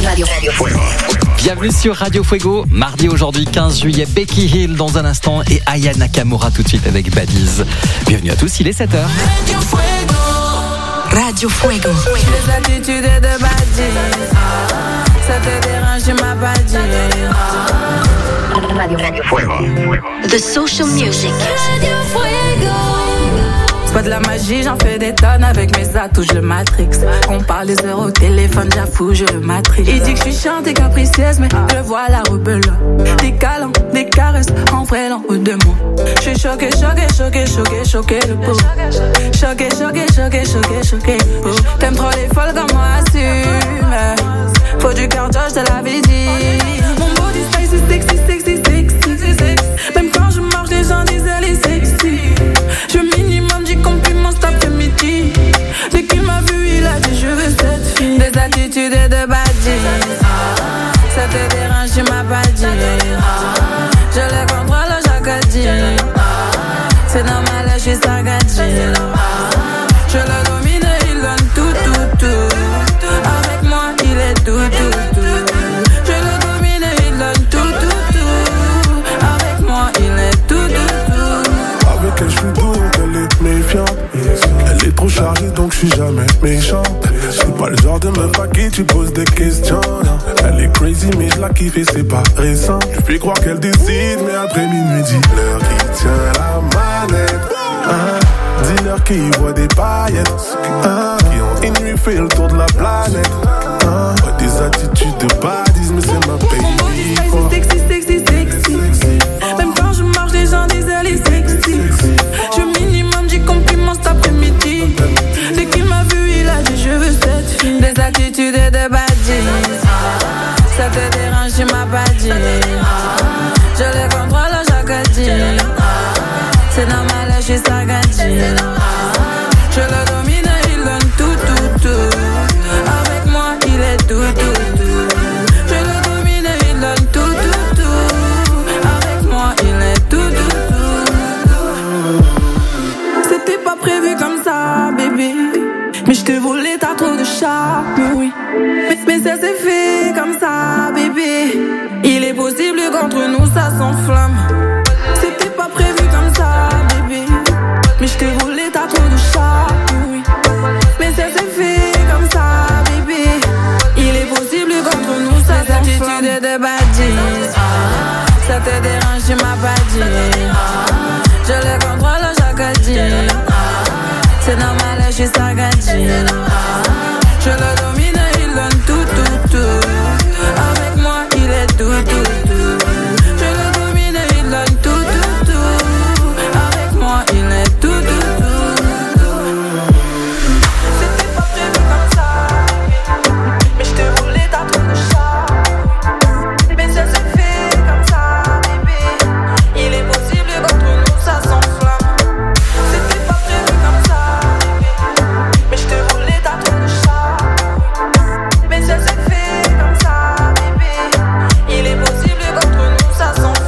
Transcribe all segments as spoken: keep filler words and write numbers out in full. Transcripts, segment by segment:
Radio Fuego. Bienvenue sur Radio Fuego. Mardi aujourd'hui quinze juillet, Becky Hill dans un instant et Aya Nakamura tout de suite avec Badiz. Bienvenue à tous, il est sept heures. Radio Fuego. Radio Fuego. Les attitudes de Badiz, ça te dérange, tu m'as pas dit. Radio Fuego. The social music. Radio Fuego. C'est pas de la magie, j'en fais des tonnes avec mes atouts, je le matrix. On parle des heures au téléphone, j'avoue, je le matrix. Il dit que je suis chiante et capricieuse, mais je vois la rebelle. Des câlins, des caresses, en vrai, l'en haut de moi. Je suis choquée, choquée, choquée, choquée, choquée, le pot. Choquée, choquée, choquée, choquée, choquée, le pot. T'aimes trop les folles comme moi, assume. Faut du cœur, Josh, de la vie dit. Mon body spicy, sexy, sexy, sexy, sexy. Même quand je marche, les gens disent elle est sexy. Je minimum du compliment cet après-midi. Dès qu'il m'a vu, il a dit je veux cette fille. Des attitudes de Badiz, ça te dérange, tu m'as pas dit. Je le contrôle chaque dit. C'est normal, je suis sagadine. Je le domine, il donne tout, tout, tout. Avec moi, il est tout, tout, tout. Je le domine, il donne tout, tout, tout. Avec moi, il est tout, tout, tout. Avec elle, je suis doux, elle est méfiante. Elle est trop chargée, donc je suis jamais méchante. Je suis pas le genre de meuf à qui tu poses des questions. Elle est crazy, mais je la kiffe et c'est pas récent. Je fais croire qu'elle décide, mais après minuit, dis-leur qui tient la manette. Ah, dis-leur qui voit des paillettes. Ah, qui ont une nuit fait le tour de la planète. Ah, ouais, des attitudes de Badiz, mais c'est ma baby. Mon body sexy, sexy, sexy, sexy. Même quand je marche, les gens disent elle est sexy. Je minimum du compliment cet après-midi. Dès qu'il m'a vu, il a dit je veux cette fille. Des attitudes de Badiz, ça te dérange, tu m'as pas dit. Je les contrôle chaque dit. C'est normal, je suis sagadine. Je le domine, il donne tout, tout, tout. Avec moi, il est tout, tout, tout. Je le domine, il donne tout, tout, tout. Avec moi, il est tout, tout, tout. C'était pas prévu comme ça, bébé. Mais je te voulais, t'as trop de charme, oui. Mais, mais ça s'est fait comme ça, bébé. Il est possible qu'entre nous ça s'enflamme. C'était pas prévu comme ça, bébé. Mais je te voulais, t'as trop de charme, oui. Mais ça s'est fait comme ça, bébé. Il est possible qu'entre nous ça s'enflamme. Des attitudes de Badiz, ça te dérange, tu m'as pas dit. Je le contrôle chaque dit. C'est normal, je suis sagadine. Je le domine, il donne tout, tout, tout. Avec moi, il est tout, tout, tout. Je le domine, il donne tout, tout, tout. Avec moi, il est tout, tout, tout. C'était pas prévu comme ça, mais je te voulais, t'as trop de charme. Mais ça s'est fait comme ça, bébé. Il est possible qu'entre nous ça s'enflamme. C'était pas prévu comme ça, mais je te voulais, t'as trop de charme. Mais ça s'est fait comme ça, bébé. Il est possible qu'entre nous ça s'enflamme.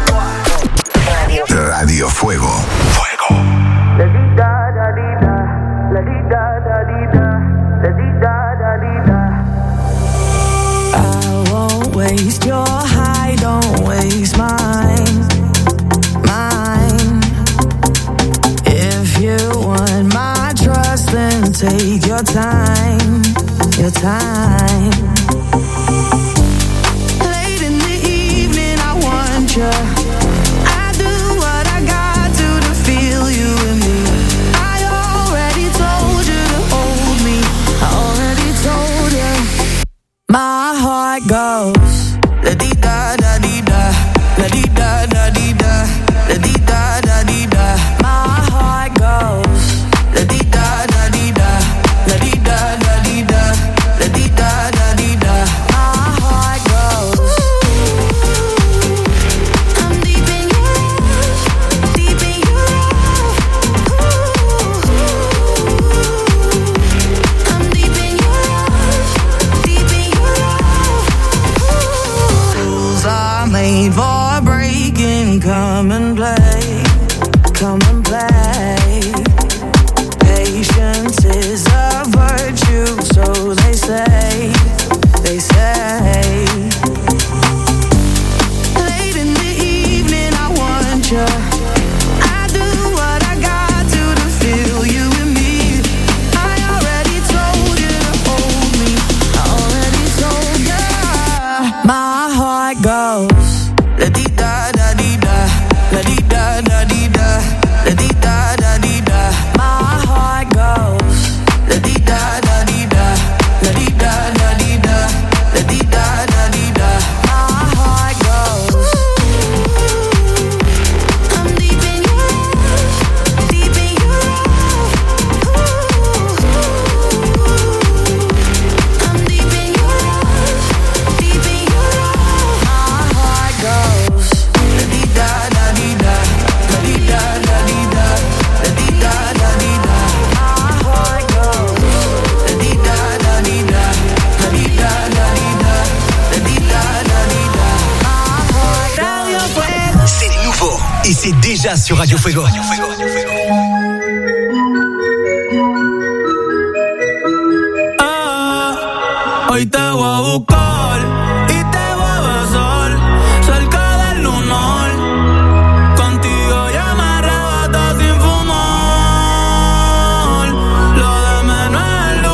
Radio Fuego. Fuego. La di da da di da, la di da da di da, la di da da di da. I won't waste your high, don't waste mine, mine. If you want my trust, then take your time, your time. Late in the evening, I want you. I do what I got to to feel you and me. I already told you to hold me. I already told you. My heart goes la di da da di da, la di da da di da, la di da da di da. My heart goes la di da da di da, la di da da di da, la di da da di da. My heart goes. I'm deep in your love, deep in your love. I'm deep in your love, deep in your love. c'est déjà sur Radio Fuego. Ah, hoy te voy a buscar y te voy a besar cerca del lunar. Contigo ya me arrebata sin fumar. Lo de menos es el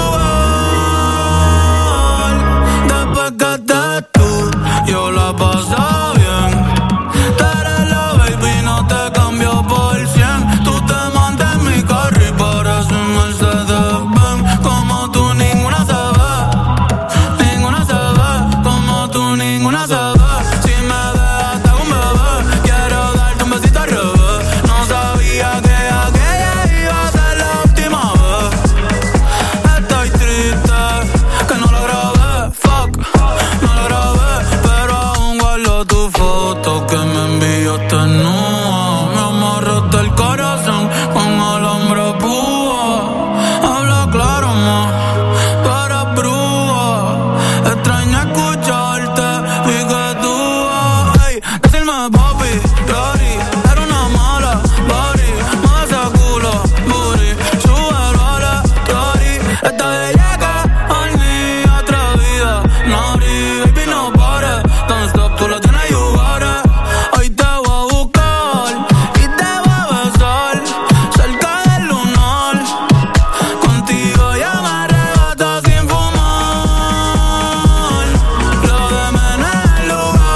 lugar. Después que estés tú, yo la paso bien. Tú eres la baby, no te cambio por cien. Tú te mandas en mi carro y pareces un Mercedes-Benz. Como tú ninguna se ve, ninguna se ve. Como tú ninguna se ve. Si me dejas te hago un bebé. Quiero darte un besito al revés. No sabía que aquella iba a ser la última vez. Estoy triste que no lo grabé, fuck, no lo grabé. Pero aún guardo tu foto que me enviaste nua. Me amarraste el corazón con alambre púa. Habla claro, ma, tú eres brúa. Extraño escucharte y que tú, ey, decirme papi, Rory, era una mala, body, mueve ese culo, booty, súbelo a la Rory. Esta bellaca, al mí, atrevida, Nori, baby, no pares, don't stop, tú la tienes, you got it. Hoy te voy a buscar y te voy a besar cerca del lunar. Contigo ya me arrebata sin fumar. Lo de menos es el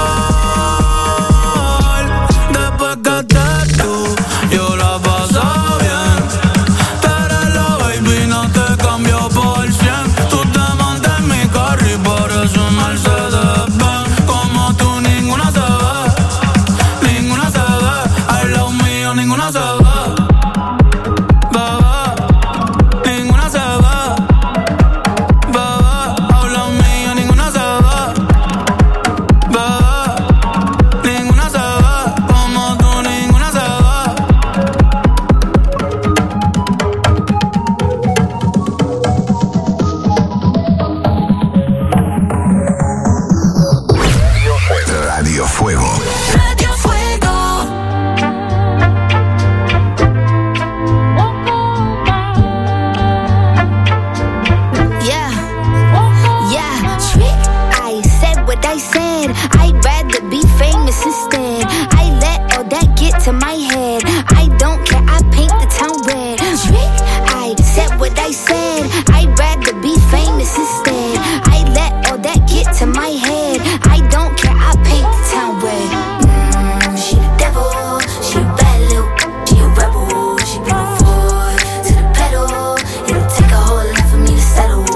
lugar. Después que estés tú, yo la paso bien. Tú eres la baby, no te cambio por cien. Tú te mandas en mi carro y pareces un Mercedes-Benz. Como tú ninguna se ve, ninguna se ve. Al lado mío ninguna se ve. Bebé, ninguna se ve. Bebé, al lado mío ninguna se ve. Bebé, ninguna se ve. Como tú ninguna se ve. Radio Fuego. Radio Fuego. Yeah, yeah, trick. I said what I said. I'd rather be famous instead. I let all that get to my head. I don't care, I paint the town red. Trick. I said what I said. I'd rather be famous instead. I let all that get to my head. I don't care, I paint the town red. Mm, she the devil, she a bad little, she a rebel. She bring her foot to the pedal. It'll take a whole lot for me to settle.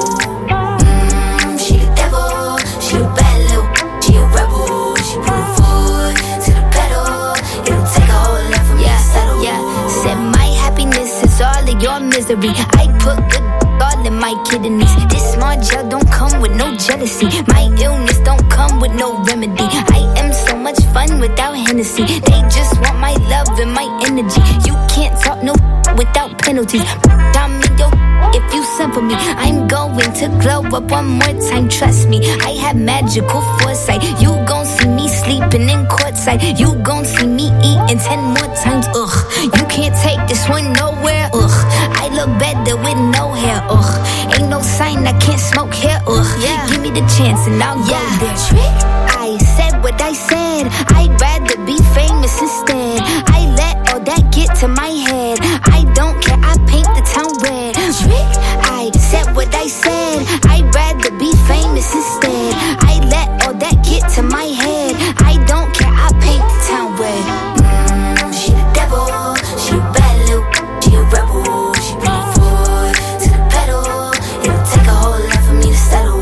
Mm, she the devil, she a bad little, she a rebel. She put her foot to the pedal. It'll take a whole lot for me to settle. Yeah, said my happiness is all of your misery. I put good all in my kidneys. This small gel don't come with no jealousy. My illness don't come with no remedy. I am so much fun without Hennessy. They just want my love and my energy. You can't talk no without penalties. I'm in your if you send for me. I'm going to glow up one more time, trust me. I have magical foresight. You gon' see me sleeping in courtside. You gon' see me eating ten more times, ugh. You can't take this one nowhere, ugh. I look better with no hair, ugh. Ain't no sign I can't smoke here, ugh. Yeah. Give me the chance and I'll yeah. go there. Trick. I said what I said. I'd rather be famous instead. I let all that get to my head. I don't care, I paint the town red. Trick. I said what I said. I'd rather be famous instead. I let all that get to my head. I don't care, I paint the town red. Mm, she the devil, she a bad little, she a rebel. She bring her foot to the pedal. It'll take a whole lot for me to settle.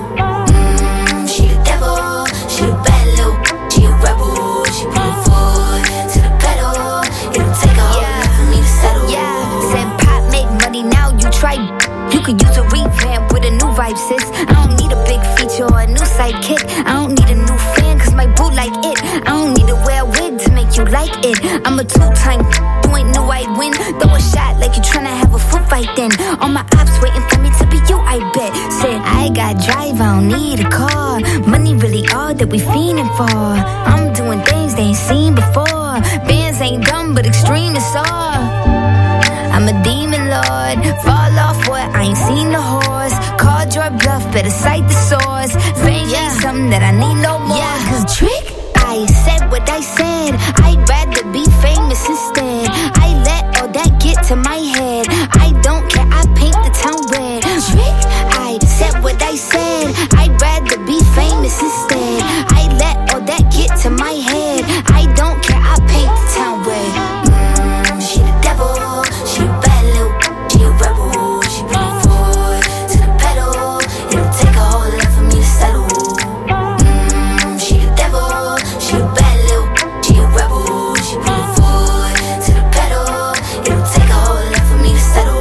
Mm, she the devil, she a bad little, she a rebel. She bring her foot to the pedal. It'll take a whole lot for me to settle. Yeah, said pop make money now. You try. You could use a revamp with a new vibe, sis. I don't need a big feature or a new sidekick. I don't need a new fan, cause my boo like it. I don't need to wear a wig to make you like it. I'm a two-time, you ain't knew I'd win. Throw a shot like you tryna have a foot fight then. All my ops waiting for me to be you, I bet. Said, I got drive, I don't need a car. Money really all that we fiending for. I'm doing doing things they ain't seen before. Bands ain't dumb, but extreme is all. I'm a demon lord, fall off what? I ain't seen the horse. Called your bluff, better cite the source. Fame yeah. ain't something that I need no more. Yeah, cause trick, I said what I said. I'd rather be famous instead. I let all that get to my head. I don't care, I paint the town red. Trick, I said what I said. I'd rather be famous instead. I let all that get to my head. I don't care, I paint the town red. Mm, she the devil, she a bad little, she a rebel. She bring forward to the pedal. It'll take a whole lot for me to settle. Mm, she the devil, she a bad little, she a rebel. She bring forward to the pedal. It'll take a whole lot for me to settle.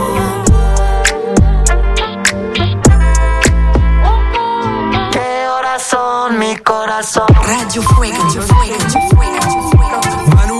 Mi corazón. Radio Fuego. Radio Fuego. Radio Fuego. Manu,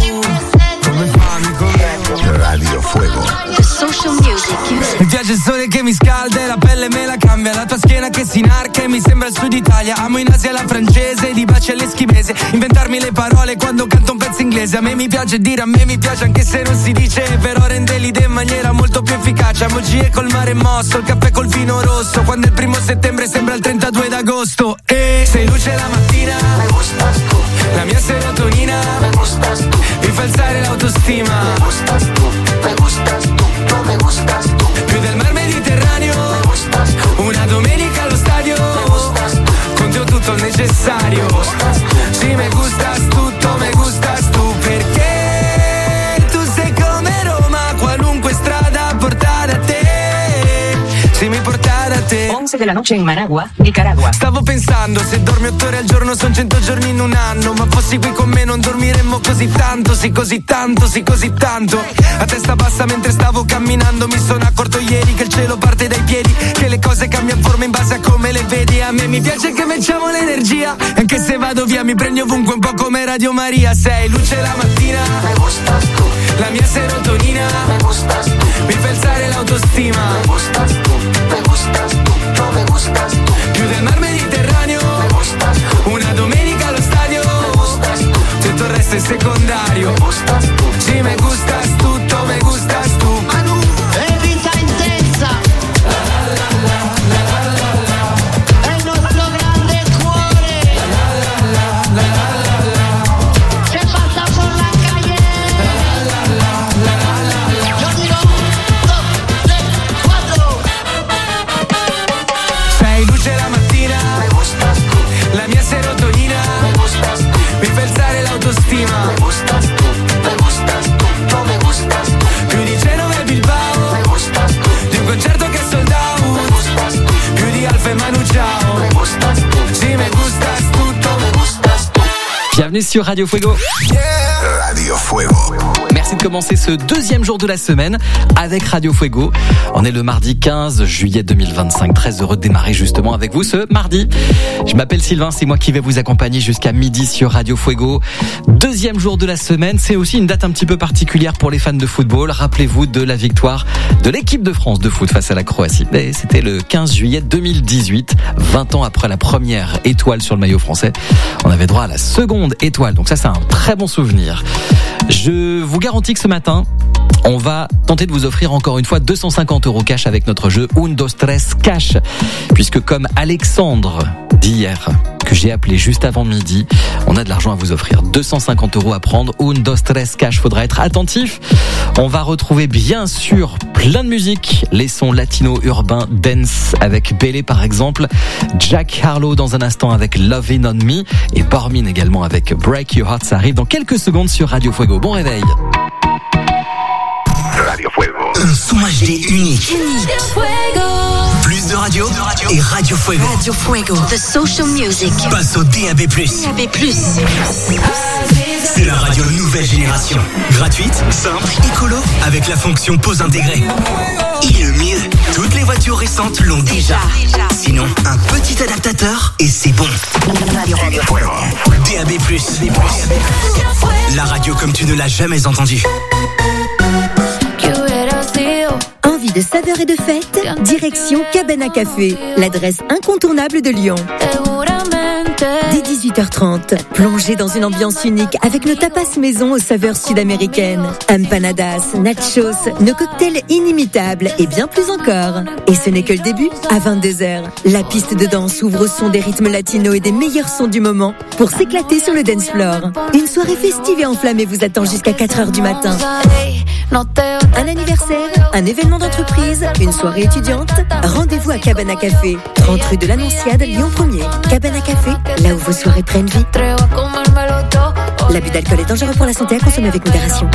come fa, amico? Radio Fuego. The social music. Mi piace il sole che mi scalda e la pelle me la cambia. La tua schiena che si inarca e mi sembra il sud Italia. Amo in Asia la francese, di baci all'eschimese. Inventarmi le parole quando canto un pezzo inglese. A me mi piace dire, a me mi piace anche se non si dice. Però rende l'idea in maniera molto più efficace. Emoji col mare mosso, il caffè col vino rosso. Quando è il primo settembre sembra il trentadue d'agosto. E sei luce la mattina, me gustas tu. La mia serotonina, me gustas tu. Mi fa alzare l'autostima, me gustas tu. Me gustas tu, no me gustas tu. Più del mar Mediterraneo, me gustas tu. Una domenica allo stadio, me gustas tu. Con te ho tutto il necessario, me gustas tu. Sì, me gustas tutto, me gustas tu. Perché tu sei come Roma, qualunque strada porta da te. Sì, mi porta da te. once de la noche in Managua, Nicaragua. Stavo pensando, se dormi otto ore al giorno son cento giorni in un anno. Ma fossi qui con me non dormiremmo così tanto. Sì, così tanto, sì, così tanto. A testa bassa mentre stavo camminando. Mi sono accorto ieri che il cielo parte dai piedi. Che le cose cambiano forma in base a come le vedi. A me mi piace che facciamo l'energia. Anche se vado via mi prendi ovunque un po' come Radio Maria. Sei luce la mattina, me gustas tu. La mia serotonina, me gustas tu. Mi fa alzare l'autostima, me gustas tu. Me gustas tu, no me gustas tu. Più del mar Mediterraneo, me gustas tu. Una domenica allo stadio, me gustas tu. Tutto il resto è secondario, me gustas tu. Sì, me gustas tutto, me gustas tu. Manu, è vita intensa. La la la la la la la. È il nostro grande cuore. La la la la la la la. Se passa por la calle. La la la la la la la. Yo digo dos, tres, quattro. sei luce la mattina, me gustas tu. La mia serotonina, me gustas tu. Mi fa alzare l'autostima, me gustas tu. Me gustas tu, no me gustas tu. Più di Genova e Bilbao, me gustas tu. Di un concerto che è sold out, me gustas tu. Più di Alfa e Manu Chao, me gustas tu. Sì, me gustas tutto, me gustas tu. Bienvenue sur Radio Fuego. Radio Fuego. Merci de commencer ce deuxième jour de la semaine avec Radio Fuego. On est le mardi quinze juillet deux mille vingt-cinq. Très heureux de démarrer justement avec vous ce mardi. Je m'appelle Sylvain, c'est moi qui vais vous accompagner jusqu'à midi sur Radio Fuego. Deuxième jour de la semaine, c'est aussi une date un petit peu particulière pour les fans de football. Rappelez-vous de la victoire de l'équipe de France de foot face à la Croatie. Et c'était le quinze juillet deux mille dix-huit, vingt ans après la première étoile sur le maillot français. On avait droit à la seconde étoile, donc ça c'est un très bon souvenir. Je vous garantis que ce matin, on va tenter de vous offrir encore une fois deux cent cinquante euros cash avec notre jeu Un, Dos, Tres Cash. Puisque comme Alexandre d'hier, que j'ai appelé juste avant midi, on a de l'argent à vous offrir. deux cent cinquante euros à prendre. Un, Dos, Tres Cash. Faudra être attentif. On va retrouver bien sûr plein de musique. Les sons latino, urbains, dance avec Bélé par exemple. Jack Harlow dans un instant avec Lovin' on Me. Et Bormin également avec Break Your Heart. Ça arrive dans quelques secondes sur Radio Fuego. Bon réveil. Radio Fuego. Un son H D unique. Plus de radio, et Radio Fuego. Radio Fuego. The social music. Passe au D A B plus. D A B plus. C'est la radio nouvelle génération. Gratuite, simple, écolo, avec la fonction pause intégrée. Et le mieux, toutes les voitures récentes l'ont déjà. Sinon, un petit adaptateur et c'est bon. D A B plus. La radio comme tu ne l'as jamais entendue. Envie de saveur et de fête? Direction Cabana Café, l'adresse incontournable de Lyon. Des dix-huit heures trente. Plongez dans une ambiance unique avec nos tapas maison aux saveurs sud-américaines. Empanadas, nachos, nos cocktails inimitables et bien plus encore. Et ce n'est que le début, à vingt-deux heures. La piste de danse ouvre au son des rythmes latinos et des meilleurs sons du moment pour s'éclater sur le dance floor. Une soirée festive et enflammée vous attend jusqu'à quatre heures du matin. Un anniversaire, un événement d'entreprise, une soirée étudiante. Rendez-vous à Cabana Café, trente rue de l'Annonciade, Lyon premier. Cabana Café, là où vos soirées prennent vie. L'abus d'alcool est dangereux pour la santé, à consommer avec modération.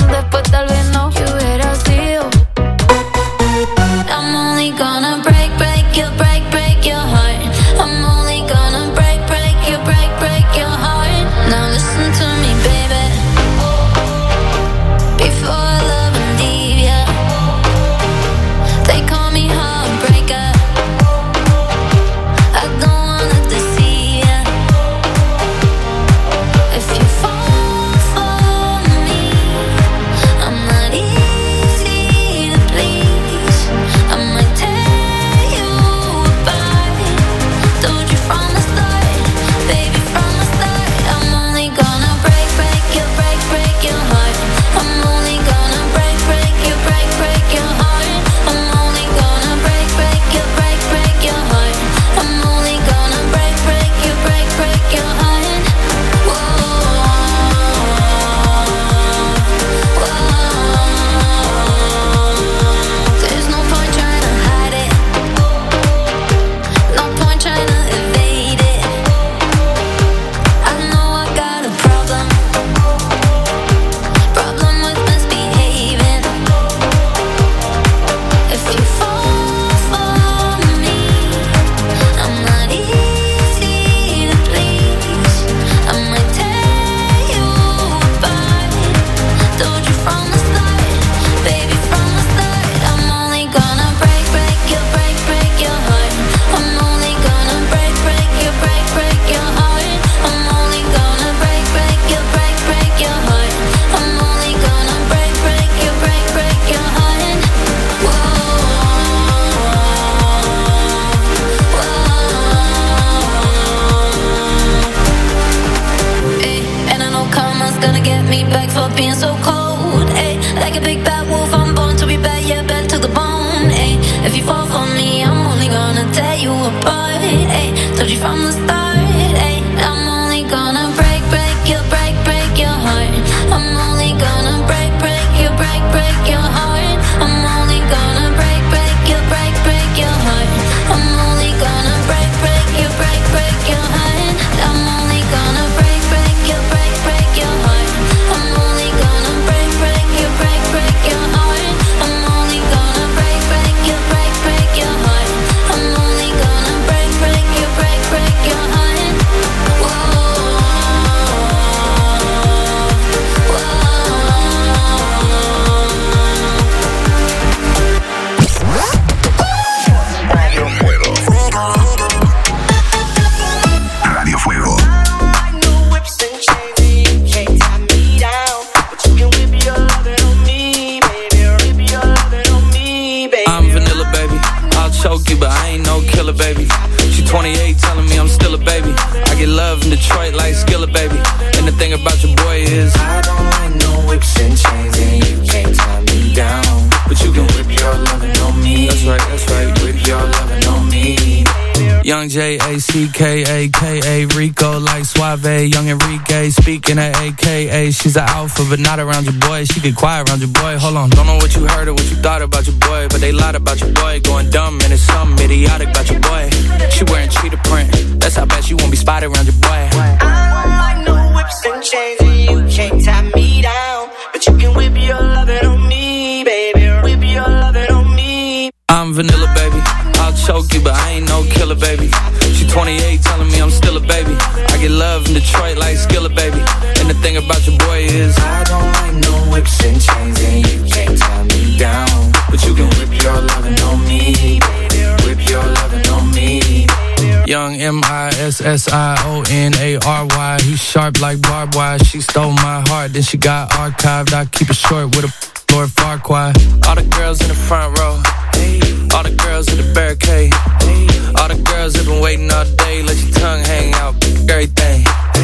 Young J A C K A K A Rico like Suave, Young Enrique speaking at A K A. She's an alpha but not around your boy. She get quiet around your boy. Hold on, don't know what you heard or what you thought about your boy, but they lied about your boy. Going dumb and it's something idiotic about your boy. She wearing cheetah print. That's how bad she won't be spotted around your boy. I don't like no whips and chains and you can't tie me down, but you can whip your lovin' on me, baby. Whip your lovin' on me. I'm vanilla, baby. I'll choke you, but I ain't no killer, baby. She twenty-eight, telling me I'm still a baby. I get love in Detroit like Skillet, baby. And the thing about your boy is I don't like no whips and chains, and you can't tie me down, but you can whip your lovin' on me, baby. Whip your lovin' on me. Young M I S S I O N A R Y. He's sharp like barbed wire. She stole my heart, then she got archived. I keep it short with a Lord Farquaad. All the girls in the front row, all the girls in the barricade, all the girls have been waiting all day. Let your tongue hang out, everything.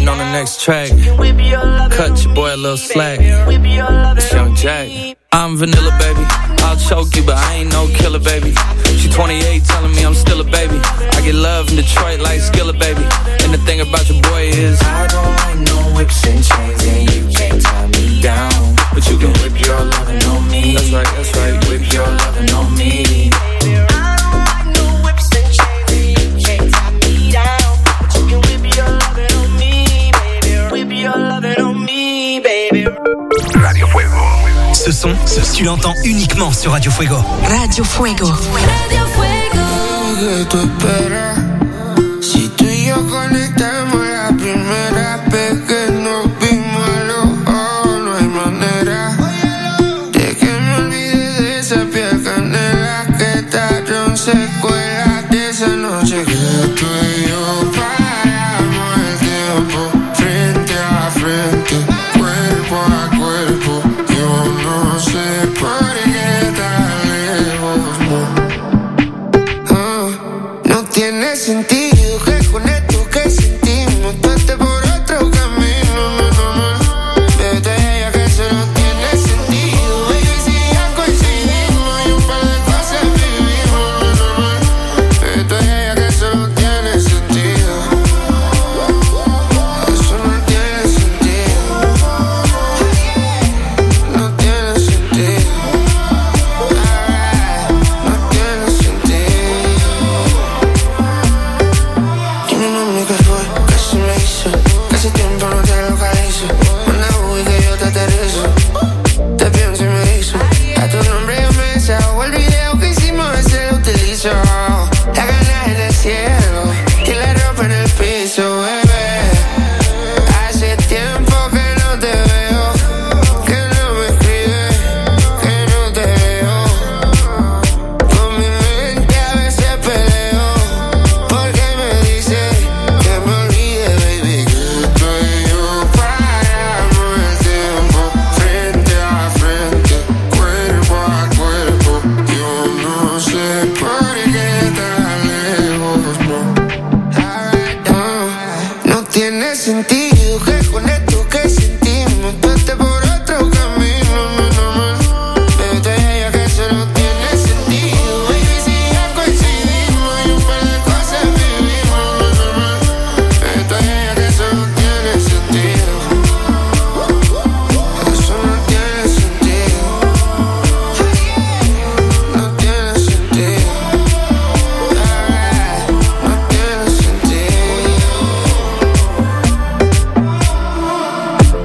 waiting on the next track. Cut your boy a little slack. It's Young Jack. I'm vanilla, baby. I'll choke you, but I ain't no killer, baby. She twenty-eight, telling me I'm still a baby. I get love in Detroit like Skillet, baby. And the thing about your boy is I don't like no whips and chains, and you can't tie me down. But you can whip your lovin' on me. That's right, that's right. Whip your lovin' on me. Radio Fuego. Ce son, tu l'entends uniquement sur Radio Fuego. Radio Fuego. Radio Fuego. ¿Qué tú esperas? Si tú y yo conectamos la primera vez que nos vimos a los ojos, no hay manera de que me olvide de esa piel canela que trajeron secuelas de esa noche que tú y yo paramos el tiempo frente a frente, cuerpo a cuerpo. Yo no sé por qué tan lejos, no. Oh, no tiene sentido que con esto que sentimos tú estés por otro camino, no, no, no. Bebé, tú eres ella que eso no tiene sentido. Baby, si ya coincidimos y un par de cosas vivimos, no, no, no. Bebé, tú eres ella que eso no tiene sentido. Eso no tiene sentido. No tiene sentido. No tiene sentido. Dime, mami, ¿qué fue? ¿Qué se me hizo? Que hace tiempo no te localizo. Manda Uy que yo te aterrizo. Te pienso y me hizo. A tu nombre yo me desahogo. El video que hicimos ese lo utilizo. La gana en el cielo y la ropa en el piso, bebé. Hace tiempo que no te veo, que no me escribes, que no te veo. Con mi mente a veces peleo, porque me dice que me olvide, baby, que tú y yo paramos el tiempo frente a frente, cuerpo a cuerpo. Yo no sé por qué tan lejos, no. No, no tiene sentido que con esto que sentimos tú estés por otro camino, no, no, no. Bebé, tú eres ella que eso no tiene sentido. Baby, si ya coincidimos y un par de cosas vivimos, no, no, no. Bebé, tú eres ella que eso no tiene sentido. Eso no tiene sentido. No tiene sentido. No tiene sentido.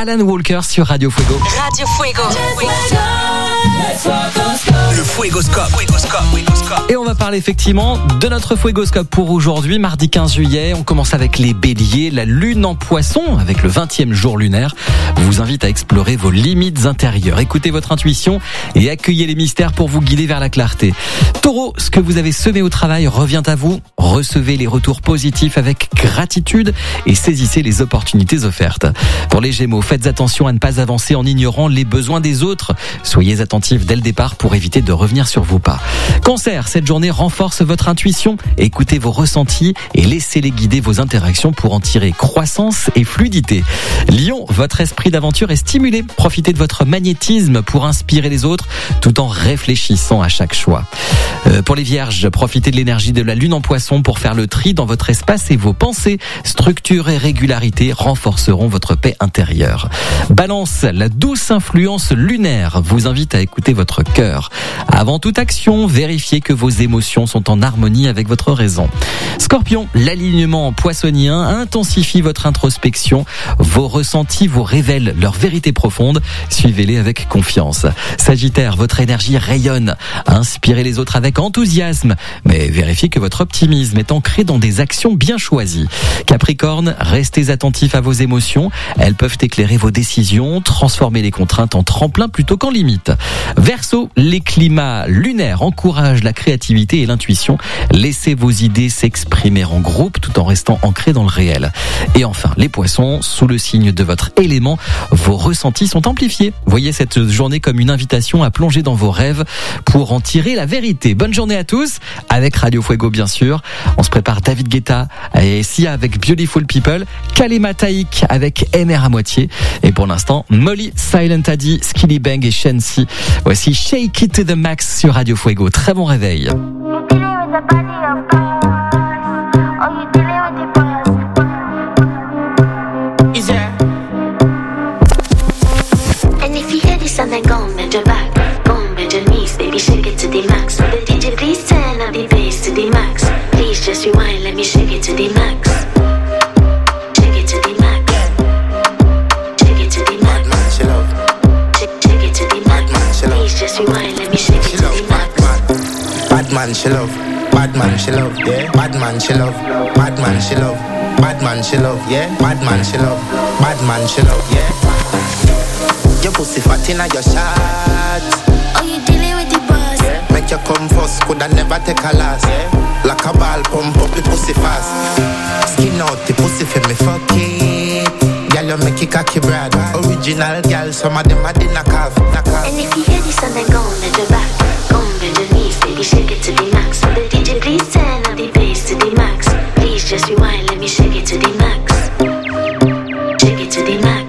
Alan Walker sur Radio Fuego. Radio Fuego. Le Fuegoscope. Fuegoscope. Et on va parler effectivement de notre Fuegoscope pour aujourd'hui, mardi quinze juillet. On commence avec les béliers. La lune en poisson, avec le vingtième jour lunaire, vous invite à explorer vos limites intérieures. Écoutez votre intuition et accueillez les mystères pour vous guider vers la clarté. Taureau, ce que vous avez semé au travail revient à vous. Recevez les retours positifs avec gratitude et saisissez les opportunités offertes. Pour les Gémeaux, faites attention à ne pas avancer en ignorant les besoins des autres. Soyez attentifs dès le départ pour éviter de revenir sur vos pas. Cancer, cette journée renforce votre intuition. Écoutez vos ressentis et laissez-les guider vos interactions pour en tirer croissance et fluidité. Lion, votre esprit d'aventure est stimulé. Profitez de votre magnétisme pour inspirer les autres tout en réfléchissant à chaque choix. Euh, pour les Vierges, profitez de l'énergie de la lune en poisson pour faire le tri dans votre espace et vos pensées. Structure et régularité renforceront votre paix intérieure. Balance, la douce influence lunaire vous invite à écouter votre cœur. Avant toute action, vérifiez que vos émotions sont en harmonie avec votre raison. Scorpion, l'alignement poissonien intensifie votre introspection. Vos ressentis vous révèlent leur vérité profonde. Suivez-les avec confiance. Sagittaire, votre énergie rayonne. Inspirez les autres avec enthousiasme, mais vérifiez que votre optimisme est ancré dans des actions bien choisies. Capricorne, restez attentif à vos émotions. Elles peuvent éclairer vos décisions, transformer les contraintes en tremplin plutôt qu'en limite. Verseau, les climats lunaires encouragent la créativité et l'intuition. Laissez vos idées s'exprimer en groupe tout en restant ancrés dans le réel. Et enfin, les poissons, sous le signe de votre élément, vos ressentis sont amplifiés. Voyez cette journée comme une invitation à plonger dans vos rêves pour en tirer la vérité. Bonne journée à tous, avec Radio Fuego bien sûr. On se prépare David Guetta et Sia avec Beautiful People, Kalema Taïk avec M R à moitié. Et pour l'instant, Molly, Silent Adi, Skilly Bang et Shensi. Voici Shake It to the Max sur Radio Fuego. Très bon réveil. And then go bend your back, go bend your knees, baby shake it to the max. The D J please turn up the bass to the max. Please just rewind, let me shake it to the max. Shake it to the max. Shake it to the max. Shake, shake it to the max. Please just rewind, let me shake it to the max. Bad man she love, bad man she love, yeah. Bad man she love, bad man she love, bad man she love, yeah. Bad man she love, bad man she love, yeah. Your pussy fat inna your shot. Oh, you dealing with the boss? Yeah. Make you come first, coulda never take a last. Yeah. Like a ball, pump up the pussy fast. Skin out the pussy for me fuck it. Girl, you make it cocky brad. Original girl, some of them a dinner calf. And if you hear this and then go on bend your back, go on bend your knees, baby shake it to the max. The D J please turn up the bass to the max. Please just rewind, let me shake it to the max. Shake it to the max.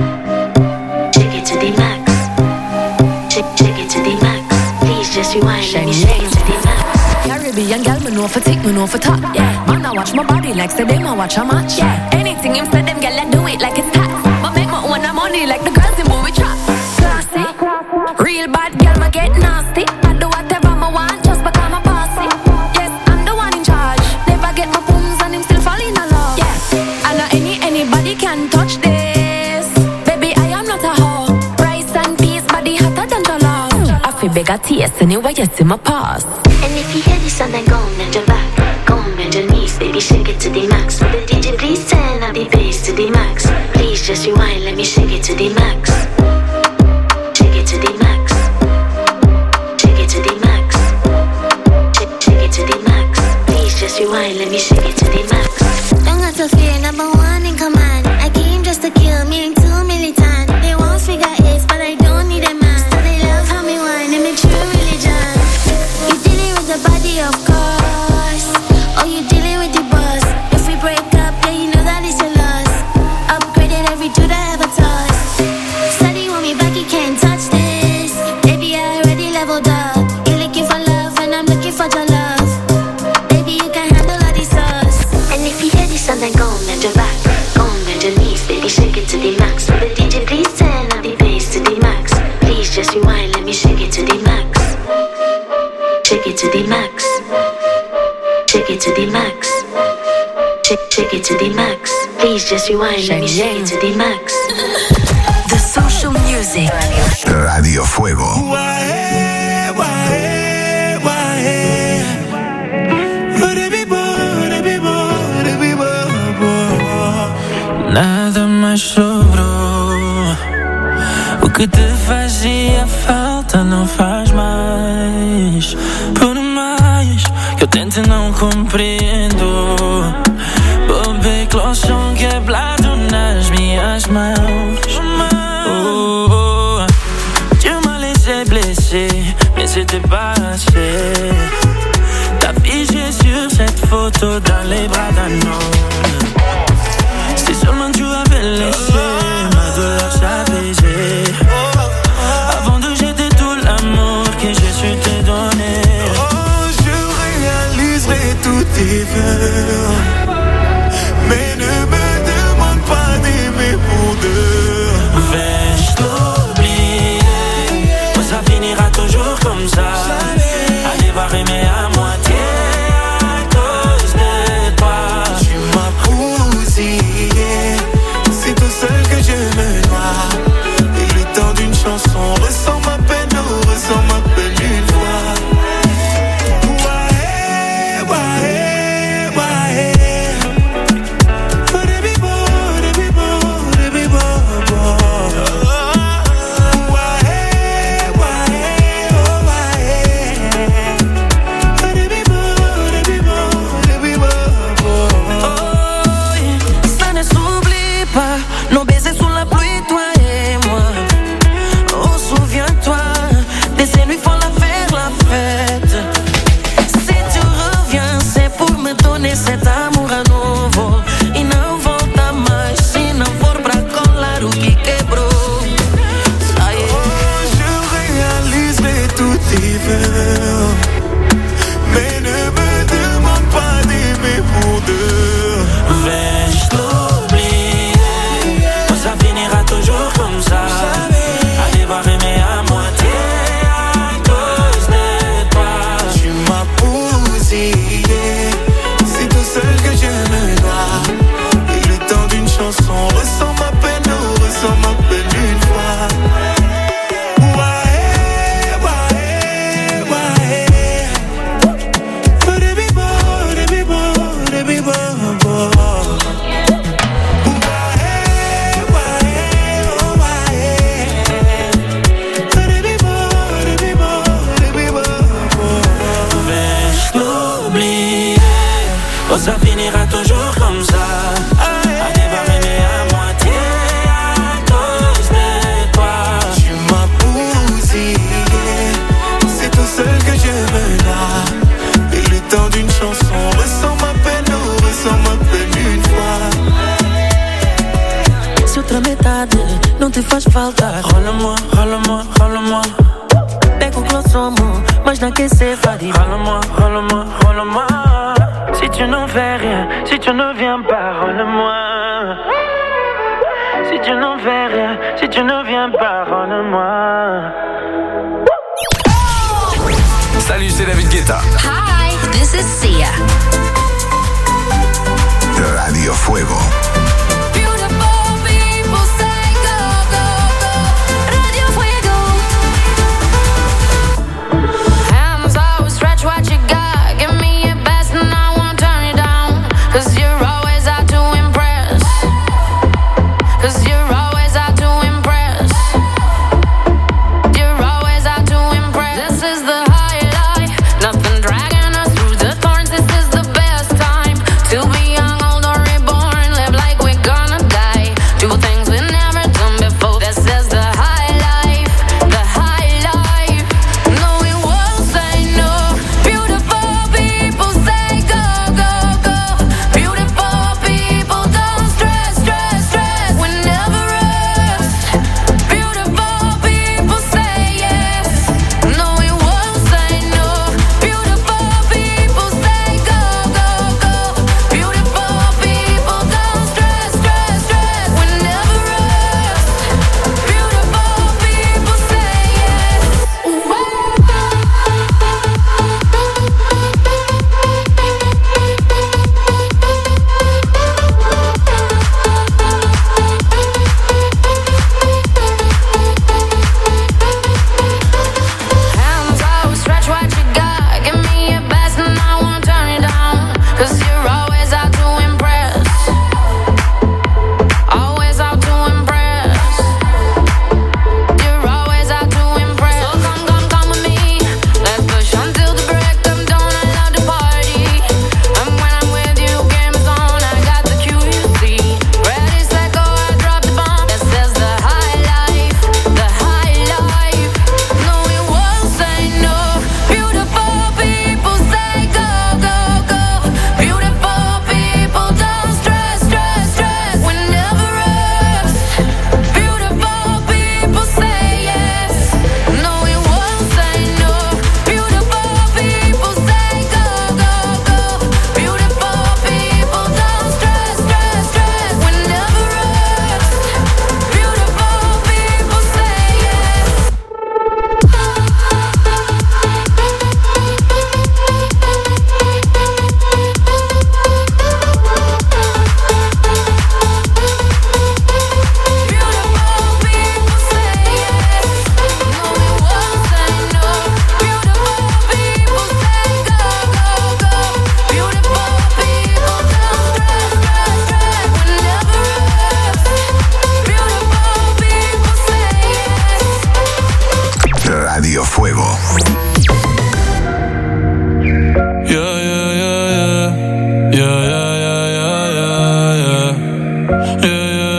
Just rewind, let me shake it to the max. Caribbean girl, me know for tick, me know for top. Yeah, man, I watch my body like say them, I watch a match. Yeah, anything him say them, girl, I do it like it's tax. But make my own money like the girls in movie trap. Classy, real bad girl, me get nasty. I do whatever I want, just because I'm bossy. Yes, I'm the one in charge. Never get my booms and him still fall in love. Yeah, I know any anybody can touch this. Baby, I am not a hoe. Rice and peas, body hotter than the love. Beg a taste anyway, you see my past. And if you hear this and then go on bend your back, go on bend your knees, baby shake it to the max. The D J please turn up the bass to the max. Please just rewind, let me shake it to the max. Shake it to the max. Shake it to the max. Shake, shake it to the max. Please just rewind, let me shake it to the max. Don't got to fear, number one in command. I came just to kill, me ain't too militant. They won't figure eight, but I don't need a man. Body, of course. Oh, you dealing with the boss. If we break up, yeah, you know that it's a loss. Upgraded every dude I ever touched. Study want me back, you can't touch this. Baby, I already leveled up. You're looking for love, and I'm looking for your love. Baby, you can handle all these sauce. And if you hear this, and then go on bend your back, go on bend your knees, baby, shake it to the max. The D J please turn up the bass to the max. Please just rewind, let me shake it to the max. Shake it to the max. Shake it to the max. Shake, shake it to the max. Please just rewind, let me shake it to the max. social music. Radio Fuego. Nada mais sobrou. O que te fazia falta não faz mais. Por mais que eu tente, não compreendo. Bobé clochon quebrado nas minhas mãos. Oh, oh. Tu m'as laissé blessé, mais c'était passé. T'as figé sur cette photo dans les bras d'un homme. Si seulement tu avais laissé ma douleur s'apaiser, avant de jeter tout l'amour que j'ai su te donner. Oh, je réaliserai tous tes vœux, mais ne me demande pas d'aimer pour deux. Vais-je t'oublier, ou ça finira toujours comme ça, à devoir aimer à moitié. C'est tout seul que je me noie. Et le temps d'une chanson ressent ma peine, oh, ressent ma peine une fois. Ouais, ouais, ouais. Oh, de bibo, de bibo, de bibo, bo. Ouais, ouais, oh, ouais. Oh, de bibo, de bibo, de bibo, bo. Nos baisers sous la pluie, toi et moi. Oh, souviens-toi de ces nuits folles à faire la fête. Si tu reviens, c'est pour me donner cet amour à nouveau. E não volta mais se não for pra colar o que quebrou. Oh, je réaliserai tous tes vœux, mais ne me demande pas d'aimer pour deux. Vais-je t'oublier, ça finira toujours comme ça, à devoir aimer à moitié à cause de toi. Tu m'as bousillé, c'est tout seul que je me noie. Et le temps d'une chanson ressent ma peine, oh, ressent ma peine une fois. Ouais, ouais, ouais. Oh, de bibo, de bibo, de bibo, bo. Oh, ça finira toujours comme ça, à devoir aimer à moitié à cause de toi. Tu m'as bousillé, c'est tout seul que je me noie. Et le temps d'une chanson ressent ma peine, oh, ressent ma peine une fois. Se outra metade não te faz falta, rola-moi, rola-moi, rola-moi. Pega o glossomo, mas não quer ser fadi. Rola-moi, rola-moi, rola-moi. Si tu n'en fais rien, si tu ne viens pas, rends-le-moi. Si tu n'en fais rien, si tu ne viens pas, rends-le-moi. Salut, c'est David Guetta. Hi, this is Sia. Radio Fuego. To be young, old, or reborn, live like we Yeah, yeah, yeah, yeah. Yeah, yeah, yeah, yeah, yeah, yeah. Yeah, yeah,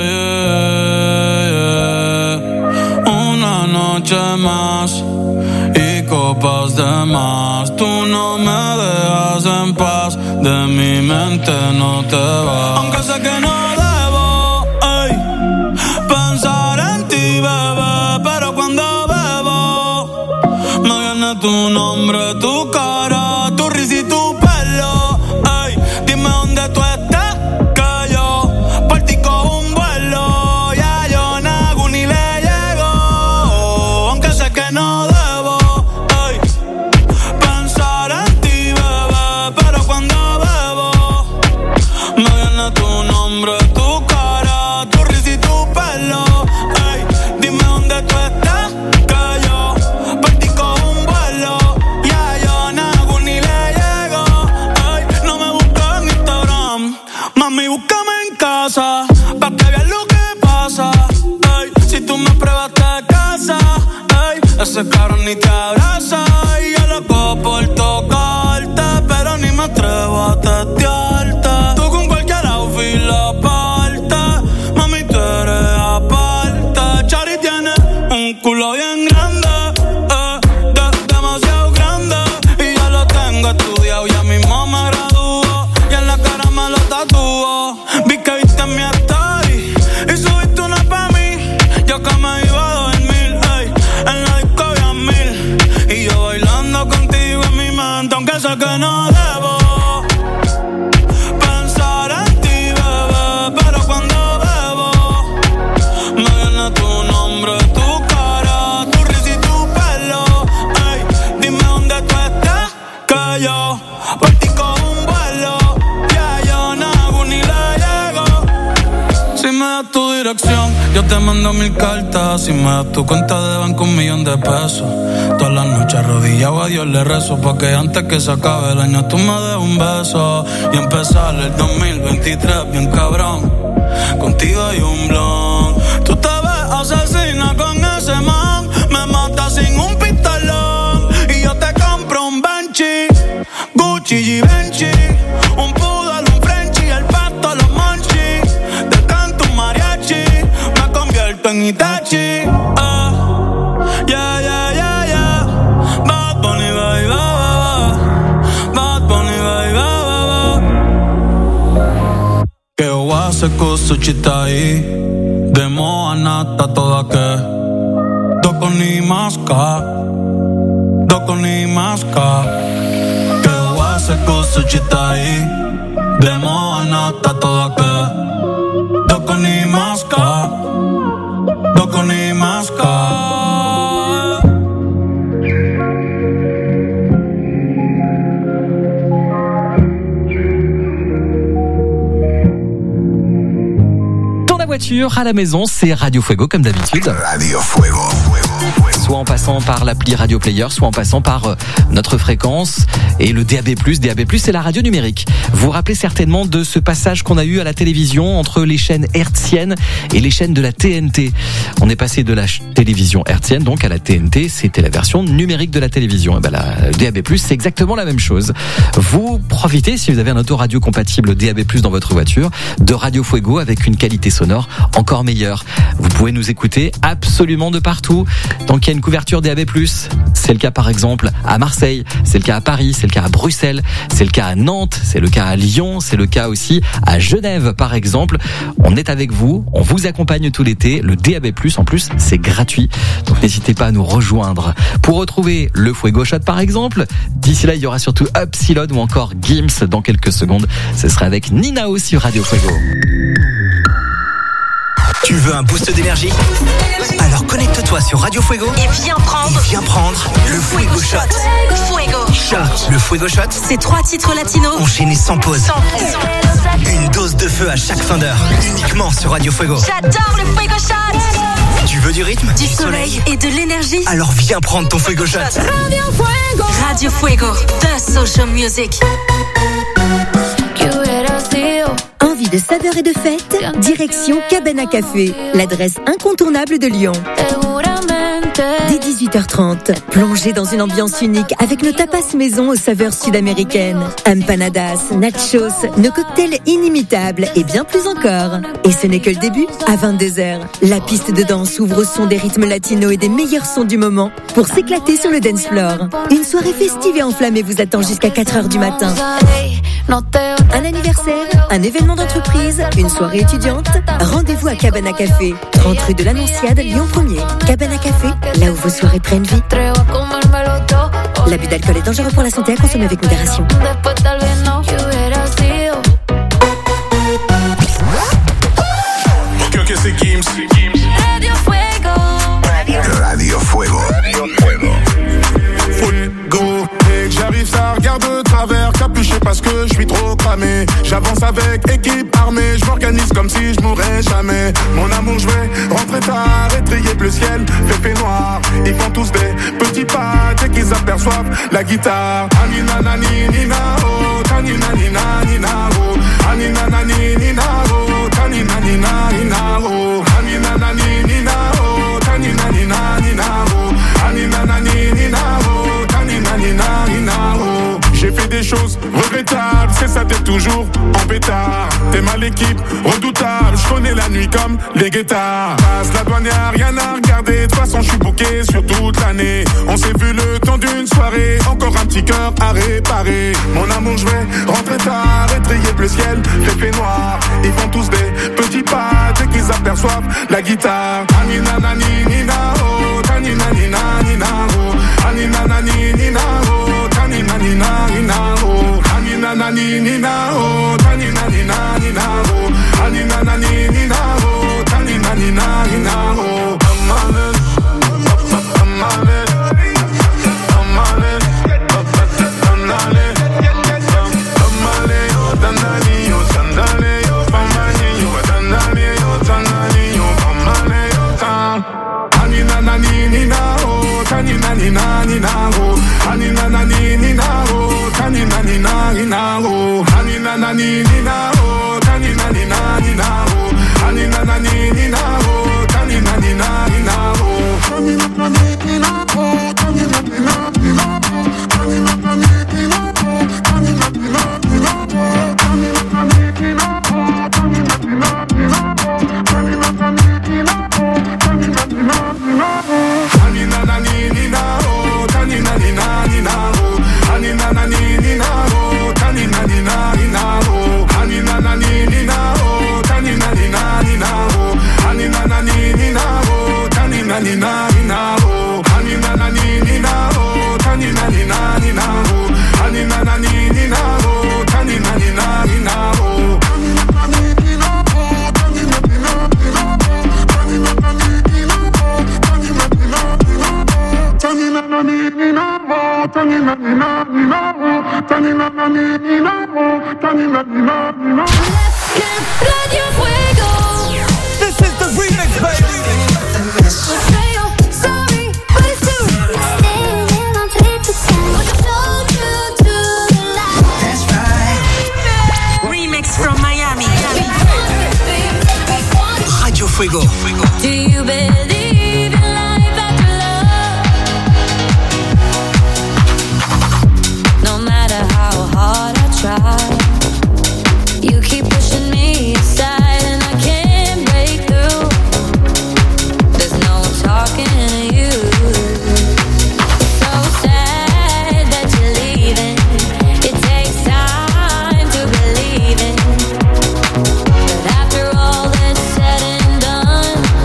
yeah, yeah. Una noche más y copas de más. Tú no me dejas en paz, de mi mente no te vas. Aunque sé que no debo, ey, pensar en ti, bebé, pero cuando bebo me viene tu nombre, tu cara, tu risa y tu pelo. Ey, dime dónde tú estás, que yo por ti cojo un vuelo. Ya yo nago ni le llego, aunque sé que no debo, ey, pensar en ti, bebé, pero cuando bebo me viene tu nombre, tu cara, tu risa y tu pelo. Ey, dime dónde tú estás, que yo por ti cojo un vuelo. Ya yo nago ni le llego. Ey, no me busques en Instagram, mami, búscame en casa, pa' que veas lo que pasa. Ey, si tú me pruebas te casa, ey, ese cabrón ni te abraza. Y yo loco por tocarte, pero ni me atrevo a testearte. Tú con cualquier outfit la parte, mami, tú eres aparte. Chari tiene un culo bien grande, eh, de- demasiado grande. Y ya lo tengo estudiado, ya mismo me graduó. Y en la cara me lo tatúo. Vi que viste mi story y subiste una pa' mí. Yo que me iba a dormir, ey, en la disco había mil. Y yo bailando contigo en mi mente, aunque sé que no debo pensar en ti, bebé, pero cuando bebo me viene tu nombre, tu cara, tu risa y tu pelo. Ey, dime dónde tú estás, que yo por ti cojo un vuelo. Ya yo nago ni le llego. Si me das tu dirección, yo te mando mil cartas. Si me das tu cuenta de banco, un millón de pesos. Todas las noches arrodillado a Dios le rezo, pa' que antes que se acabe el año tú me des un beso. Y empezar el dos mil veintitrés bien cabrón, contigo hay un blon. Tú te ves asesina con ese man, me matas sin un pistolón. Y yo te compro un Benchi, Gucci y Benchi, un poodle, un Frenchie, el pato, los monchi. Te canto un mariachi, me convierto en Itachi. Ah, yeah, yeah, yeah, yeah. Bad Bunny, baby, ba, ba. Bad Bunny, baby, ba, ba. Que oase kusuchitai, demo anata toda que doko ni maska, doko ni maska. Que oase kusuchitai, demo anata toda que doko ni maska, doko ni maska. Voiture, à la maison, c'est Radio Fuego comme d'habitude. Radio Fuego. Soit en passant par l'appli Radio Player, soit en passant par notre fréquence et le D A B plus. D A B plus, c'est la radio numérique. Vous vous rappelez certainement de ce passage qu'on a eu à la télévision entre les chaînes hertziennes et les chaînes de la T N T. On est passé de la télévision hertzienne donc à la T N T, c'était la version numérique de la télévision. Et ben la D A B plus, c'est exactement la même chose. Vous profitez, si vous avez un autoradio compatible D A B plus dans votre voiture, de Radio Fuego avec une qualité sonore encore meilleure. Vous pouvez nous écouter absolument de partout. Donc il y a une couverture D A B plus. C'est le cas par exemple à Marseille, c'est le cas à Paris, c'est le cas à Bruxelles, c'est le cas à Nantes, c'est le cas à Lyon, c'est le cas aussi à Genève par exemple. On est avec vous, on vous accompagne tout l'été. Le D A B plus en plus, c'est gratuit. Donc n'hésitez pas à nous rejoindre. Pour retrouver le Fuego Shot par exemple, d'ici là il y aura surtout Upsilon ou encore Gims dans quelques secondes. Ce sera avec Ninao sur Radio Fuego. Tu veux un boost d'énergie? Alors connecte-toi sur Radio Fuego et viens prendre, et viens prendre le Fuego Shot. Fuego Shot. Le Fuego Shot, c'est trois titres latinos enchaînés sans pause. Sans pause. Une dose de feu à chaque fin d'heure, uniquement sur Radio Fuego. J'adore le Fuego Shot. Tu veux du rythme, du soleil et de l'énergie? Alors viens prendre ton Fuego Shot. Radio Fuego. Radio Fuego, the social music. Envie de saveur et de fête? Direction Cabana Café, l'adresse incontournable de Lyon. Dès dix-huit heures trente, plongez dans une ambiance unique avec nos tapas maison aux saveurs sud-américaines. Empanadas, nachos, nos cocktails inimitables et bien plus encore. Et ce n'est que le début. À vingt-deux heures, la piste de danse ouvre au son des rythmes latinos et des meilleurs sons du moment pour s'éclater sur le dance floor. Une soirée festive et enflammée vous attend jusqu'à quatre heures du matin. Un anniversaire, un événement d'entreprise, une soirée étudiante. Rendez-vous à Cabana Café, trente rue de l'Annonciade, Lyon premier. Cabana Café, là où vos soirées prennent vie. L'abus d'alcool est dangereux pour la santé, à consommer avec modération. Creo que c'est Gims. Radio Fuego. Radio Fuego. Radio Fuego. Fuego. Dès que j'arrive, ça regarde de travers, capuché parce que je suis trop cramé. J'avance avec équipe armée, je m'organise comme si je mourrais jamais. Mon amour, je vais rentrer tard, étrier bleu ciel, fait noir. Ils font tous des petits pas dès qu'ils aperçoivent la guitare. Anina nani nina oh, tanina nina nina oh, anina nani nina oh, tanina nina nina oh, anina nani nina oh, tanina nina nina oh, anina nani nina oh, tanina nina nina oh. J'ai fait des choses regrettables, c'est ça, t'es toujours en pétard. T'es mal équipe, redoutable, je connais la nuit comme les guettards. Passe la douane, y'a rien à regarder, de toute façon je suis booké sur toute l'année. On s'est vu le temps d'une soirée, encore un petit cœur à réparer. Mon amour, je vais rentrer tard, étrier bleu ciel, fait noir. Ils font tous des petits pas dès qu'ils aperçoivent la guitare. Anina nani nina oh, tanina nina nina oh, anina nani nina oh, tanina nina nina oh, anina nani nina oh, tanina nina nina oh, anina nani nina oh, tanina nina nina oh. Amane, amane, amane, amane, amane, oh dandani, oh dandani, oh pamani, oh dandani, oh dandani, oh pamane, oh tan. Anina nani nina oh, tanina nina nina oh, anina nani nina oh, tanina nina nina oh, anina nani nina oh, tanina nina nina oh, anina nani nina oh, tanina nina nina oh, tanina nani nina oh, tanina nina nina oh, tanina nani nina oh, tanina nina nina oh, tanina nani nina oh, tanina nina nina oh, tanina nani nina oh, tanina nina nina oh, anina nani nina oh, tanina nina nina oh, anina nani nina oh, tanina nina nina oh, anina nani nina oh, tanina nina nina oh, anina nani nina oh, tanina nina nina oh, anina nani nina oh, tanina nina nina oh, anina nani nina oh, tanina nina nina oh, anina nani nina oh, tanina nina nina oh, anina nani nina oh, tanina nina nina oh, tanina nani nina oh, tanina nina nina oh, tanina nani nina oh, tanina nina nina oh. Radio Fuego. This is the remix, baby. We'll say oh sorry, but it's true. Standing on ten percent. Hold you to the light. That's right. Remix from Miami. Radio Fuego. Do you believe in life after love? No matter how hard I try, you keep pushing me aside and I can't break through. There's no talking to you. So sad that you're leaving. It takes time to believe in. But after all that's said and done,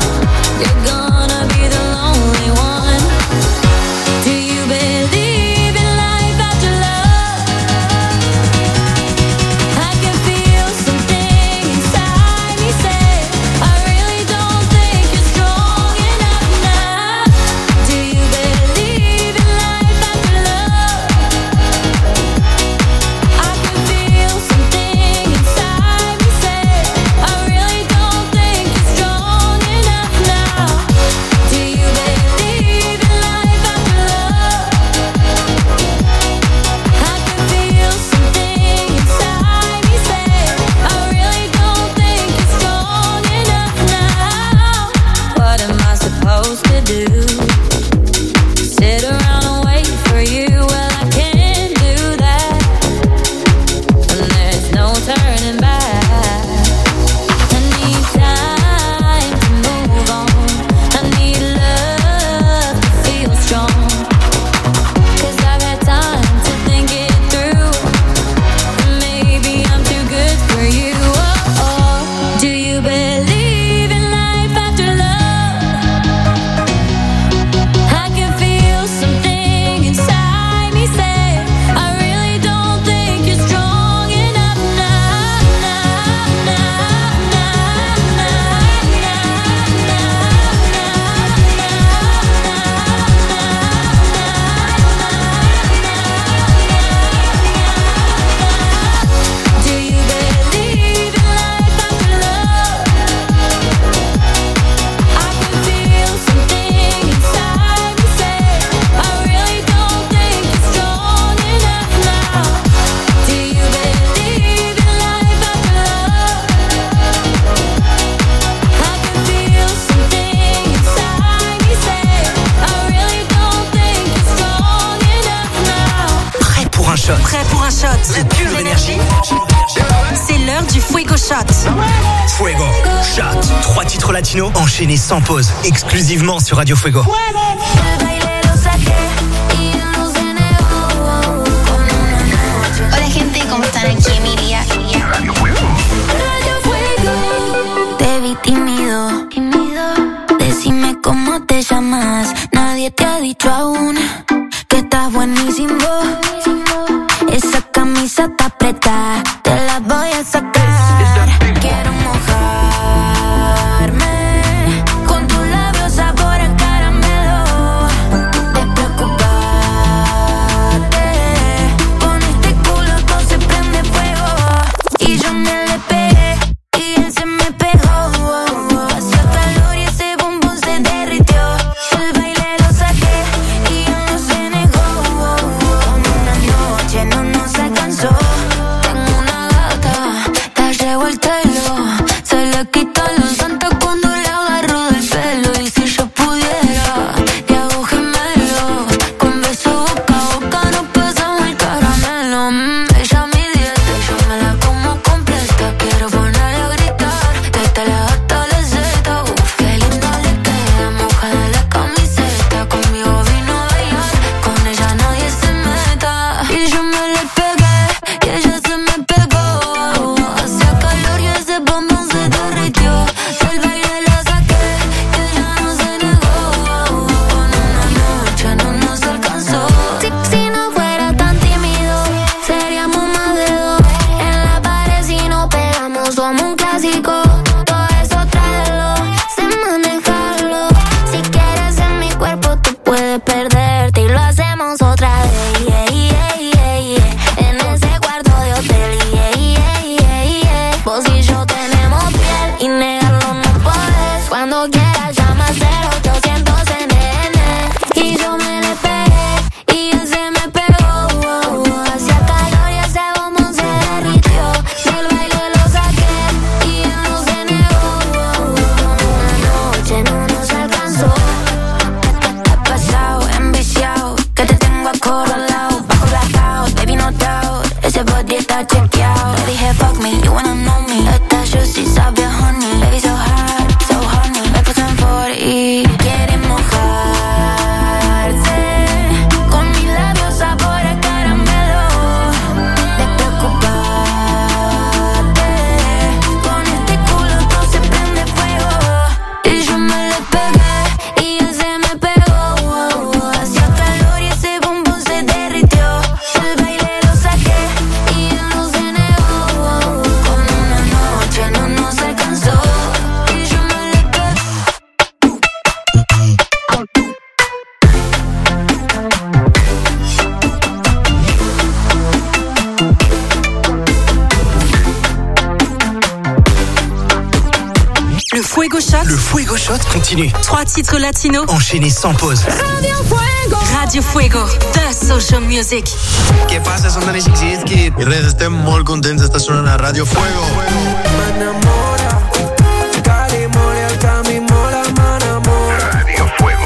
shot. Prêt pour un shot de pure énergie? C'est l'heure du Fuego Shot. Fuego Shot. Trois titres latinos enchaînés sans pause, exclusivement sur Radio Fuego. Hola gente, ¿cómo están? Aquí Emilia. Radio Fuego. Te vi tímido, tímido. Decime cómo te llamas. Nadie te ha dicho aún que estás buenísimo. Esa camisa está apretada, te la voy a sacar. Quiero mojarme con tus labios sabor a caramelo. Despreocuparte, con este culo todo se prende fuego. Y yo me le pegué y él se me pegó. Hacía calor y ese bombón se derritió. El baile lo saqué y él no se negó. Con una noche no nos alcanzó. Tengo una gata, está revuelta y lo se le quita lo santa cuando le agarro del pelo. Y si yo pudiera, te hago gemelo. Con beso boca a boca nos pasamos el caramelo. Mm, ella mi dieta y yo me la como completa. Quiero ponerla a gritar, desde la A hasta la Z. Uf, qué lindo le queda, mojada la camiseta. Conmigo vino a bailar, con ella nadie se meta. Y yo me le pegué y ella se me pegó. Hacía calor y ese bombón se derritió. Del baile la saqué y ella no se negó. Con una noche no nos alcanzó. Si, si no fuera tan tímido, seríamos más de dos. En la pared si no pegamos somos un clásico. Todo eso tráelo, sé manejarlo. Si quieres en mi cuerpo tú puedes perderte y lo hacemos otra vez. Yeah, yeah, yeah, yeah. En ese cuarto de hotel. Yeah, yeah, yeah, yeah. Vos y yo tenemos piel y negarlo no podés. Cuando quieras llama cero ochocientos N N. Y yo me le pegué y él se me pegó. Hacía calor y ese bombón se derritió. Del baile lo saqué y él no se negó. Una noche no nos alcanzó. Te has pasado, enviciado, que te tengo acorralado. Bajo blackout, baby no doubt. Ese body está chequeado. Le dije fuck me, you wanna know me. Esta juicy sabe a honey. Baby so hot, so honey. Me puse en forty y quiere mojarse con mis labios sabor a caramelo. Despreocuparte, con este culo todo se prende fuego. Y yo me le pegué y él se me pegó. Hacía calor y ese bombón se derritió. El baile lo saqué y él no se negó. Con una noche no nos alcanzó. Y yo me le pegué. Le Fuego Shot. Le Fuego Shot continue, Trois titres latinos. enchaînés sans pause. Radio Fuego. Radio Fuego, the social music. ¿Qué pasa? Son Dani Six Kid. I res, estem molt contents d'estar sonant a Radio Fuego. M'enamora, cali mole al camí mola, m'enamora. Radio Fuego.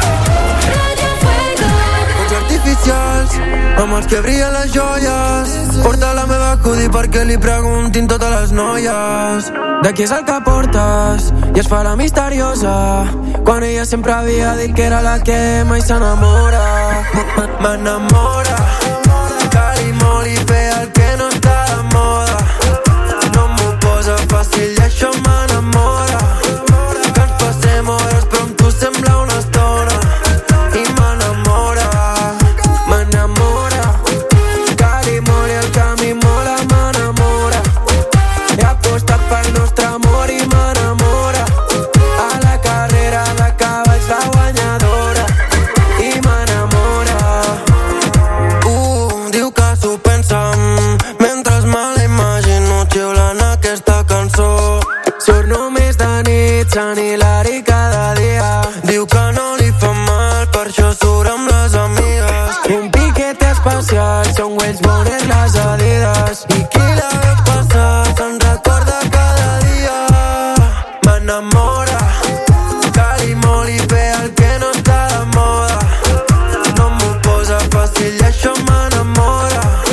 Focs artificials, amb els que brillen les joies. Porta la meva hoodie perquè li preguntin totes les noies. De qui és el que portes? I es farà misteriosa quan ella sempre havia dit que era la que mai s'enamora. M'enamora, cali molt i fer el que no està de moda. No m'ho posa fàcil i això m'enamora. Que ens passem hores però amb tu sembla una estona. I m'enamora, m'enamora. Cali molt i el camí mola, m'enamora. He apostat pel nostre amor i m'enamora. A la carrera de cavalls la guanyadora. I m'enamora. Uh, diu que s'ho pensa mentre me la imagino xiulant aquesta cançó. Surt només de nit, Sant Hilari cada dia. Diu que no li fa mal, per això surt amb les amigues. Un piquet especial, són Wells Boners les Adidas. I qui la veu passar se'n recorda cada dia. M'enamora, cali molt i fer el que no està de moda. No m'ho posa fàcil i això m'enamora.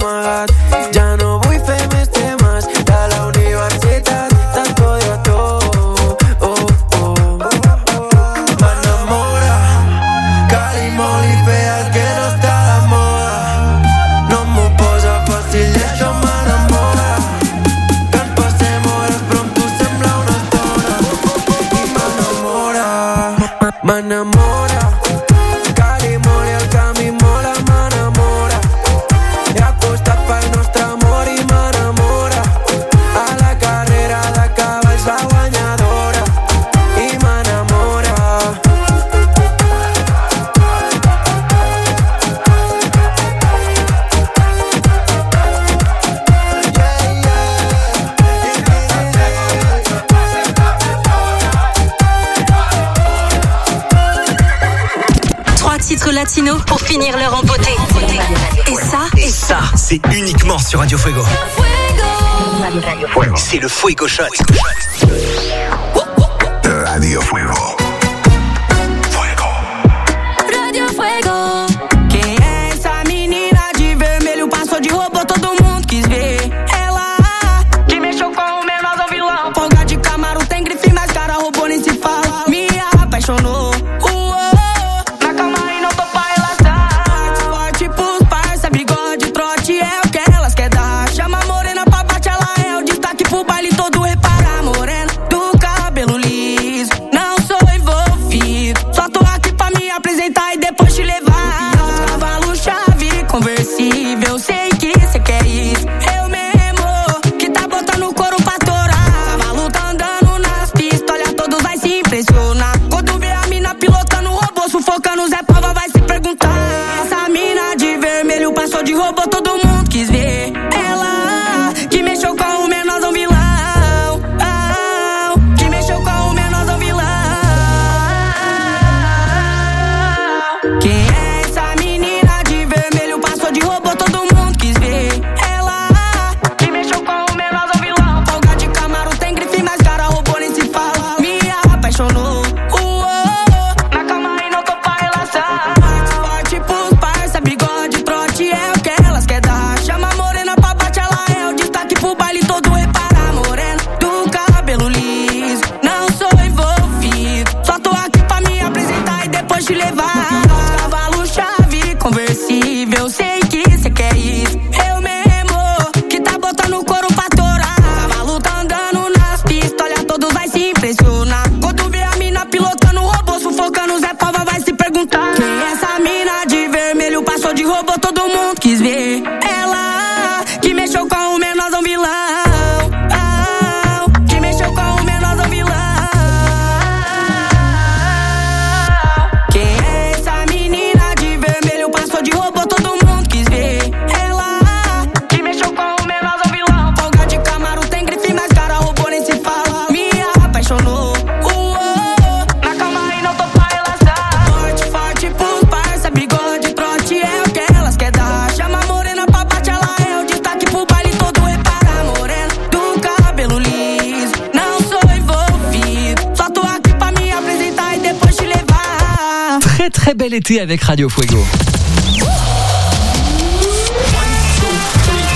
amagat. Ja no vull fer més temes de la universitat, tanto odio todo, oh, oh. M'enamora Cali, molt i fer el que no està de moda. No m'ho posa fàcil i això m'enamora. Que ens passem hores però amb tu sembla una estona. I m'enamora, m'enamora Cali, molt i el camí mola, m'enamora. He apostat pel nostre amor i m'enamora. A la carrera de cavalls la guanyadora. I m'enamora. Trois titres latinos pour finir l'heure en beauté. Et ça, Et ça, c'est uniquement sur Radio Fuego. C'est le Fuego Shot. Radio Fuego. Radio Fuego. Quem é essa menina de vermelho? Passou de robô, todo mundo quis ver. Ela que mexeu com o menor do vilão. Folga de Camaro, tem grife, mas cara robô nem se fala. Me apaixonou. Uou, na cama e não tô pra relaxar. Forte pros parça, bigode, trote é o que elas quer dar. Chama a morena pra bater, ela é o destaque pro baile todo. Repara, morena do cabelo liso. Não sou envolvido, só tô aqui pra me apresentar e depois te levar. Cavalo, chave, conversível, sei que cê quer isso. Eu mesmo, que tá botando couro pra torar. Cavalo tá andando nas pistas, olha, todos vai se impressionar. Quando vê a mina pilotando o robô, sufocando Zé Pava, vai se perguntar. Essa mina de vermelho passou de robô, todo mundo quis ver. Ela que mexeu com o menorzão vilão. Ah, que mexeu com o menorzão vilão. Quem é essa menina de vermelho? Passou de robô, todo mundo quis ver. Ela que mexeu com o menorzão vilão. Folga de Camaro, tem grife, mas cara robô nem se fala. Me apaixonou. Uou, na cama e não tô pra relaxar. Forte pros parça, bigode, trote é o que elas quer dar. Chama a morena pra bater, ela é o destaque pro baile todo. Repara, morena do cabelo liso. Não sou envolvido, só tô aqui pra me apresentar e depois te levar. Cavalo, chave, conversível, sei que cê quer isso. Eu mesmo, que tá botando couro pra torar. Cavalo tá andando nas pistas, olha, todos vai se impressionar. Quando vê a mina pilotando o robô, sufocando Zé Pava, vai se perguntar. Quem é essa mina de vermelho? Passou de robô, todo mundo quis ver. Ela que mexeu com o menorzão vilão. Ah, que mexeu com o menorzão vilão. Quem é essa menina de vermelho? Passou de robô, todo mundo quis ver. Ela que mexeu com o menorzão vilão. Folga de Camaro, tem grife, mas cara robô nem se fala. Me apaixonou. Uou, na cama e não tô pra relaxar. Forte, forte pros parça, bigode, trote é o que elas quer dar. Chama a morena pra bater, ela é o destaque pro baile todo. Repara, morena do cabelo liso. Não sou envolvido, só tô aqui pra me apresentar e depois te levar. Très très bel été avec Radio Fuego.